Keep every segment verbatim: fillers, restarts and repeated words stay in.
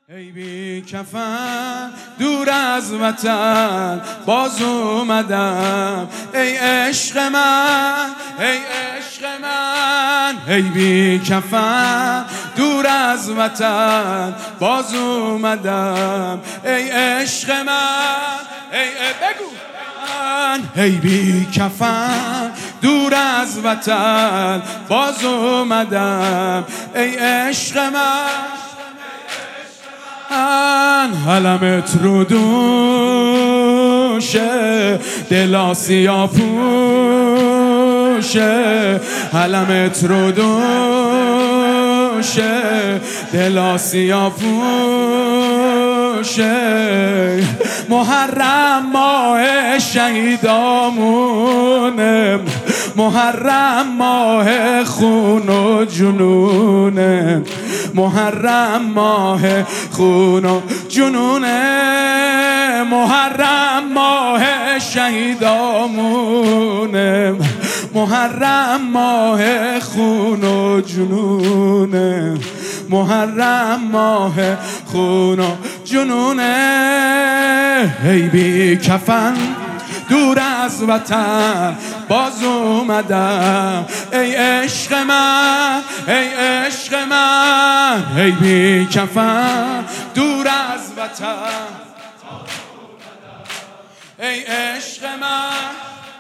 ای بی کفن دور از وطن باز اومدم، ای عشق من ای عشق من. ای بی کفن دور از وطن باز اومدم، ای عشق من ای ای بگو من. ای بی کفن دور از وطن باز اومدم، ای عشق من. من علمت رو دوشه، دلا سیاه پوشه. علمت رو دوشه، دلا سیاه پوشه. محرم ماه شهیدامونه، محرم ماه خون و جنونه، محرم ماه خون و جنونه. محرم ماه شهیدامونه، محرم ماه خون و جنونه، محرم ماه خون و جنونه. ای بی کفن دور از وطن باز اومدم، ای عشق من ای عشق من. ای بی کفن دور از وطن ای عشق من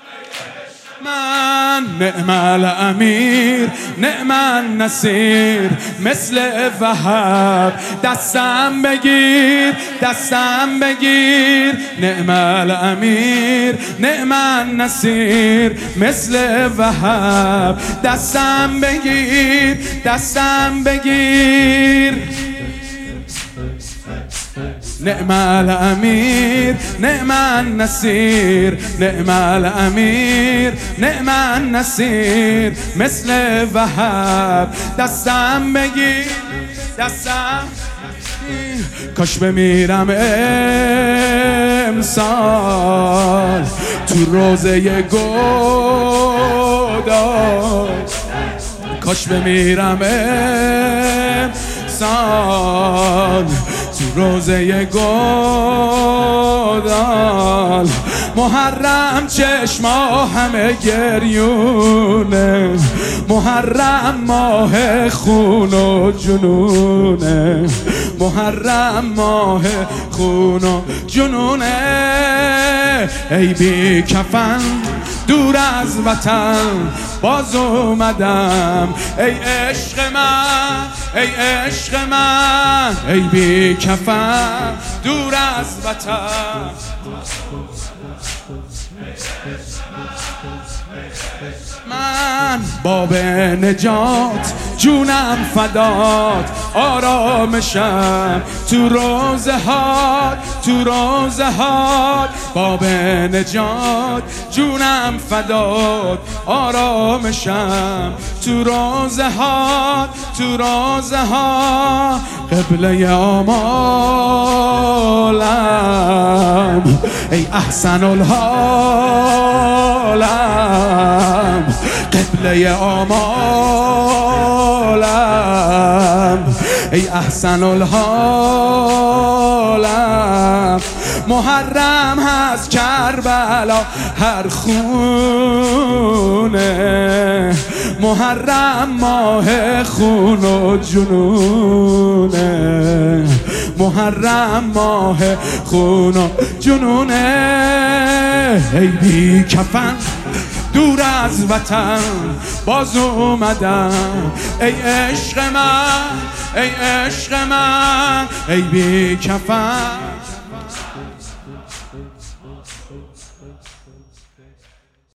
من. نعم الامیر نعم النصیر مثل وهب، دستم بگیر دستم بگیر. نعم الامیر نعم النصیر مثل وهب، دستم بگیر دستم بگیر. نعم الامیر نعم النصیر، نعم الامیر نعم النصیر مثل وهب، دستم بگیر دستم. کاش بمیرم امسال تو روزه گودال، کاش بمیرم امسال تو روزه گودال. محرم چشما همه گریونه، محرم ماه خون و جنونه، محرم ماه خون و جنونه. ای بی کفن دور از وطن باز اومدم، ای عشق من ای عشق من. ای بی کفن دور از وطن من. باب نجات جونم فدات، آرامشم تو روزه هات تو روزه هات. باب نجات جونم فدات، آرامشم تو روزه هات تو روزه هات. قبله آمالم ای احسن الحالم، قبله آمالم ای احسن الحالم. محرم هست کربلا هر خونه، محرم ماه خون و جنونه، محرم ماه خون و جنونه. ای بی کفن دور از وطن باز اومدم، ای عشق من ای عشق من. ای بی کفن